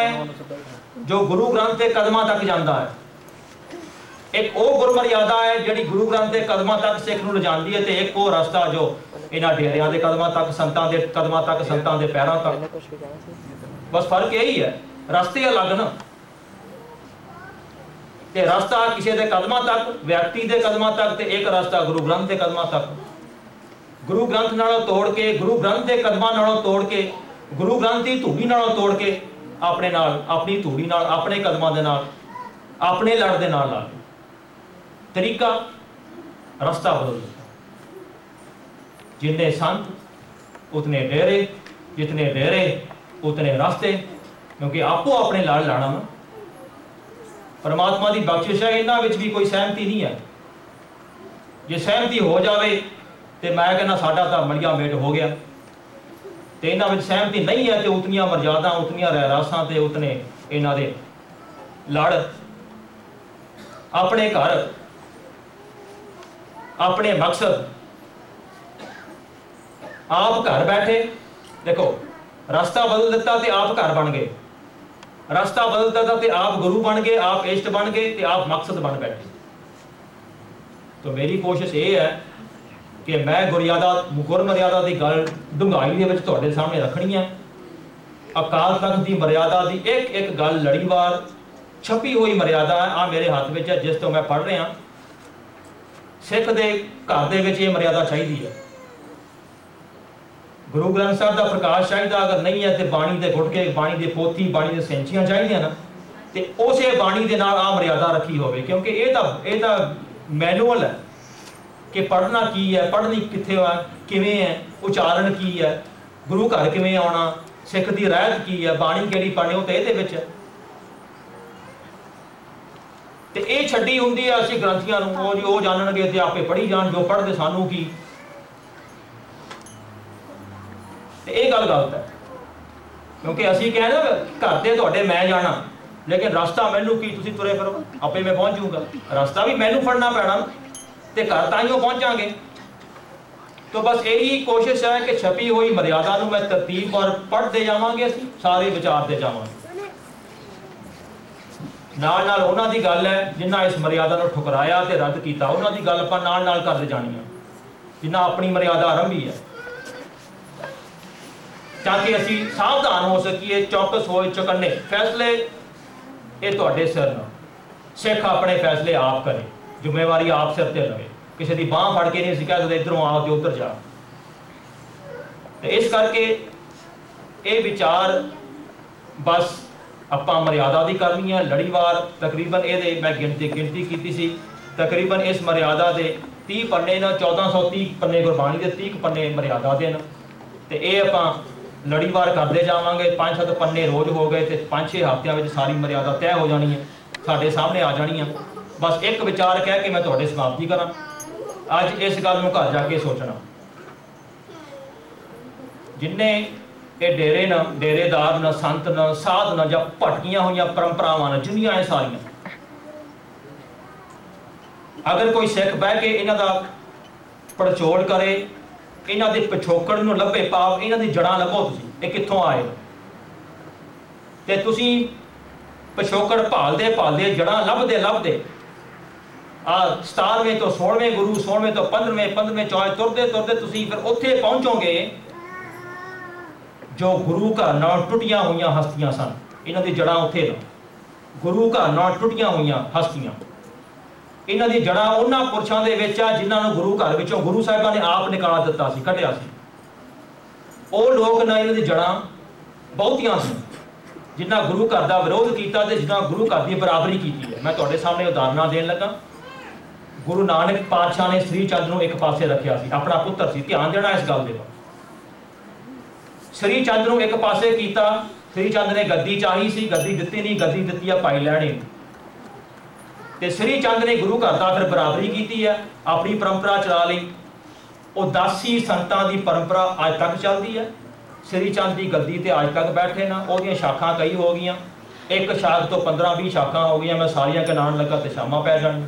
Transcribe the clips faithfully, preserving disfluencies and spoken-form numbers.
है जो गुरु ग्रंथ के कदमां तक जाता है, एक वो गुरमर्यादा है जिहड़ी गुरु ग्रंथ के कदमां तक सिख नूं लिजांदी है, ते एक वो रास्ता जो इन्हां डेरियां के कदमां तक, संतां के कदमां तक, संतां के पैरों तक। बस फर्क यही है, रास्ते अलग ना। ते रास्ता किसी के कदमां तक, व्यक्ति के कदमां तक, ते एक रास्ता गुरु ग्रंथ के कदमां तक। गुरु ग्रंथ नालों तोड़ के, गुरु ग्रंथ के कदमां नालों तोड़ के, गुरु ग्रंथ की धूड़ी नालों तोड़ के अपने नाल, अपनी धूड़ी नाल, अपने कदमां दे नाल, अपने लड़ दे नाल ला के तरीका रास्ता बदल दिता। जितने संत उतने डेरे, जितने डेरे उतने रास्ते, क्योंकि आपो अपने लड़ लाना ना। परमात्मा की बख्शिश है, इन्हां विच भी कोई सहमति नहीं है। जे सहमति हो जाए तो मैं कहना साडा तां मड़िया मेट हो गया। तो इन्हां विच सहमति नहीं है तो उतनियां मर्यादा, उतनियां रहरासां ते उतने इन्हां दे लड़। अपने घर, अपने मकसद, आप घर बैठे, देखो रास्ता बदल दिता तो आप घर बन गए, रास्ता बदल दिता तो आप गुरु बन गए, आप इष्ट बन गए, तो आप मकसद बन बैठे। तो मेरी कोशिश ये है कि मैं गुरमर्यादा गुरमर्यादा की गल डूंघाई दे विच तुहाडे सामने रखनी है। अकाल तख्त की मर्यादा की एक एक गल लड़ीवार छपी हुई मर्यादा है, आ मेरे हाथ में है, जिस तो मैं पढ़ रहा। सिख दे घर दे विच ये मर्यादा चाहिए है। गुरु ग्रंथ साहब का प्रकाश चाहिए, अगर नहीं है तो बाणी के गुटके, बाणी के पोथी, बाणी के सेंचियां चाहिए ना, तो उस बाणी के नाल आ मर्यादा रखी होवे। क्योंकि ये ये मैनुअल है कि पढ़ना की है, पढ़नी कित्थे है, किवें है, उचारण की है, गुरु घर किवें आना, सिख की रहत की है, बाणी किहड़ी पढ़नी, तो ये विच है। तो ये छड्डी हुंदी है असीं ग्रंथियां नूं, वो जी वो जानणगे ते आपे पढ़ी जाण, जो पढ़दे सानू की। तो ये गल गलत है, क्योंकि असीं कहना घर ते तुहाडे मैं जाना, लेकिन रास्ता मैनू की, तुसीं तुरे फिरो, आपे मैं पहुंच जाऊंगा। रास्ता भी मैनू फड़ना पैना, तो घर ताईं पहुंचांगे। तो बस यही कोशिश है कि छपी हुई मर्यादा नूं मैं तरतीब और पढ़ते जावांगे, असीं सारे विचारते जावांगे। नाल नाल उन्हां दी गल है जिन्हां इस मर्यादा नूं ठुकराया ते रद्द कीता, उन्हां दी गल आपां नाल नाल करदे जाणी है, जिन्हां अपनी मर्यादा आरंभी है, ताकि असी सावधान हो सकीए, चौकस होए, चौकन्ने। फैसले ये तुहाडे सिर न, सिख अपने फैसले आप करे, जिम्मेवारी आप सिर ते लवे, किसी की बांह फड़ के नहीं असीं कह सकदे इधरों आ ते उधर जा। तो इस करके ये विचार बस आपां मर्यादा दी करनी है, लड़ीवार। तकरीबन ये मैं गिनती गिनती की सी, तकरीबन इस मर्यादा के तीह पन्ने न, चौदह सौ तीह पन्ने गुरबाणी के, तीह पन्ने मर्यादा के न। तो ये आपां लड़ीवार करते जावांगे। पाँच सत्त पन्ने रोज़ हो गए तो पाँच छे हफ्तियां में सारी मर्यादा तय हो जानी है, साढ़े सामने आ जानी है। बस एक विचार कह के मैं तुहाडे समाप्ति करा। अज इस गल नूं घर जाके सोचना, जिन्ने ये डेरे न, डेरेदार न, संत न, साध न, ਜਾਂ भटकियां हुई परंपरावां न, जिन्नियां ये सारियां, अगर कोई सिख बह के इन्हां दा पड़चोल करे, इन्हां दे पिछोकड़ नूं लभे, पाव इन्हां दी जड़ां लभो, तुसीं ये कित्थों आए, ते तुसीं पिछोकड़ भालदे भालदे, जड़ां लभदे लभदे आ सतारवें तो सोलहवें गुरु, सोलहवें तो पंद्रहवें, पंद्रहवें चौथे तुरदे तुरदे तुसीं फिर उत्थे पहुंचोगे जो गुरु घर नाल टुटियां हुई हस्तियां सन। इन्हां दी जड़ां उत्थे न, गुरु घर नाल टुटियां हुई हस्तियां, इन्हां दी जड़ां उन्हां पुरशां दे विच आ जिन्हां नूं गुरु घर विचों गुरु साहिबां ने आप निकाल दित्ता सी, कढिया सी। ਉਹ लोग ना इन्हां दी जड़ां बहुतियां सी जिन्हां गुरु घर दा विरोध कीता ते जिन्हां गुरु घर दी बराबरी कीती है। मैं तुहाडे सामने उदाहरणां देण लगा। गुरु नानक पातशाह ने श्री चंद नूं एक पासे रखिया सी, अपना पुत्तर सी, ध्यान देना इस गल दे। श्री चंद नूं एक पासे कीता, श्री चंद ने गद्दी चाही सी, गद्दी दित्ती नहीं, गद्दी दित्ती है पाई लैणे। ते श्री चंद ने गुरु घर दा फिर बराबरी कीती है, अपनी परंपरा चला ली। वो दासी संतां दी परंपरा अज तक चलती है। श्री चंद की गद्दी ते अज तक बैठे ना, वो शाखा कई हो गई, एक शाख तो पंद्रह भी शाखा हो गई। मैं सारियां गिनाण लगा तो शामां पै जाण।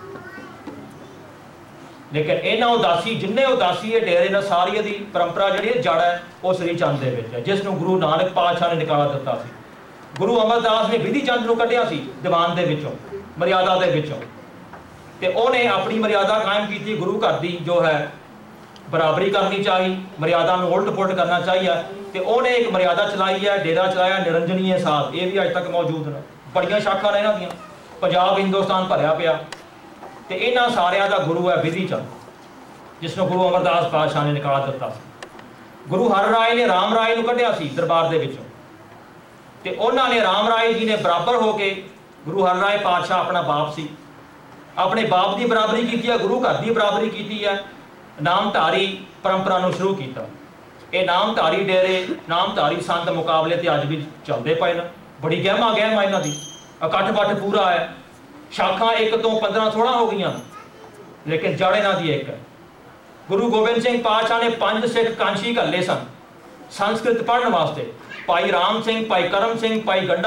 लेकिन इन्हां उदासी जिन्ने उदासी ये डेरे ने सारी दी परंपरा जिहड़ी जड़ है वो श्री चंद दे विच है, जिस नूं गुरु नानक पातशाह ने निकाला दिता सी। ਗੁਰੂ ਅਮਰਦਾਸ ਨੇ ਵਿਧੀ ਚੰਦ ਨੂੰ ਕੱਢਿਆ ਸੀ ਦੀਵਾਨ ਦੇ ਵਿੱਚੋਂ, ਮਰਿਆਦਾ ਦੇ ਵਿੱਚੋਂ, ਤੇ ਉਹਨੇ ਆਪਣੀ ਮਰਿਆਦਾ ਕਾਇਮ ਕੀਤੀ। ਗੁਰੂ ਘਰ ਦੀ ਜੋ ਹੈ ਬਰਾਬਰੀ ਕਰਨੀ ਚਾਹੀ, ਮਰਿਆਦਾ ਨੂੰ ਉਲਟ ਪੁਲਟ ਕਰਨਾ ਚਾਹੀਦਾ, ਤੇ ਉਹਨੇ ਇੱਕ ਮਰਿਆਦਾ ਚਲਾਈ ਹੈ, ਡੇਰਾ ਚਲਾਇਆ ਨਿਰੰਜਨੀਏ ਸਾਧ। ਇਹ ਵੀ ਅੱਜ ਤੱਕ ਮੌਜੂਦ ਨੇ, ਬੜੀਆਂ ਸ਼ਾਖਾ ਨੇ ਇਹਨਾਂ ਦੀਆਂ, ਪੰਜਾਬ ਹਿੰਦੁਸਤਾਨ ਭਰਿਆ ਪਿਆ। ਤੇ ਇਹਨਾਂ ਸਾਰਿਆਂ ਦਾ ਗੁਰੂ ਹੈ ਵਿਧੀ ਚੰਦ, ਜਿਸ ਨੂੰ ਗੁਰੂ ਅਮਰਦਾਸ ਪਾਤਸ਼ਾਹ ਨੇ ਨਿਕਾਲ ਦਿੱਤਾ ਸੀ। ਗੁਰੂ ਹਰ ਰਾਏ ਨੇ ਰਾਮ ਰਾਏ ਨੂੰ ਕੱਢਿਆ ਸੀ ਦਰਬਾਰ ਦੇ ਵਿੱਚੋਂ, ਤੇ ਉਹਨਾਂ ਨੇ ਰਾਮ ਰਾਏ ਜੀ ਨੇ ਬਰਾਬਰ ਹੋ ਕੇ, ਗੁਰੂ ਹਰ ਰਾਏ ਪਾਤਸ਼ਾਹ ਆਪਣਾ ਬਾਪ ਸੀ, ਆਪਣੇ ਬਾਪ ਦੀ ਬਰਾਬਰੀ ਕੀਤੀ ਹੈ, ਗੁਰੂ ਘਰ ਦੀ ਬਰਾਬਰੀ ਕੀਤੀ ਹੈ, ਨਾਮਧਾਰੀ ਪਰੰਪਰਾ ਨੂੰ ਸ਼ੁਰੂ ਕੀਤਾ। ਇਹ ਨਾਮਧਾਰੀ ਡੇਰੇ, ਨਾਮਧਾਰੀ ਸੰਤ ਮੁਕਾਬਲੇ ਤੇ ਅੱਜ ਵੀ ਚੱਲਦੇ ਪਏ ਨੇ। ਬੜੀ ਗਹਿਮਾ ਗਹਿਮਾ ਇਹਨਾਂ ਦੀ, ਇਕੱਠ ਬੱਠ ਪੂਰਾ ਹੈ। ਸ਼ਾਖਾਂ ਇੱਕ ਤੋਂ ਪੰਦਰਾਂ ਸੋਲਾਂ ਹੋ ਗਈਆਂ, ਲੇਕਿਨ ਜੜ ਇਹਨਾਂ ਦੀ ਇੱਕ ਹੈ। ਗੁਰੂ ਗੋਬਿੰਦ ਸਿੰਘ ਪਾਤਸ਼ਾਹ ਨੇ ਪੰਜ ਸਿੱਖ ਕਾਂਸ਼ੀ ਘੱਲੇ ਸਨ ਸੰਸਕ੍ਰਿਤ ਪੜ੍ਹਨ ਵਾਸਤੇ। ਭਾਈ ਰਾਮ ਸਿੰਘ, ਭਾਈ ਕਰਮ ਸਿੰਘ, ਭਾਈ ਗੰਡਾ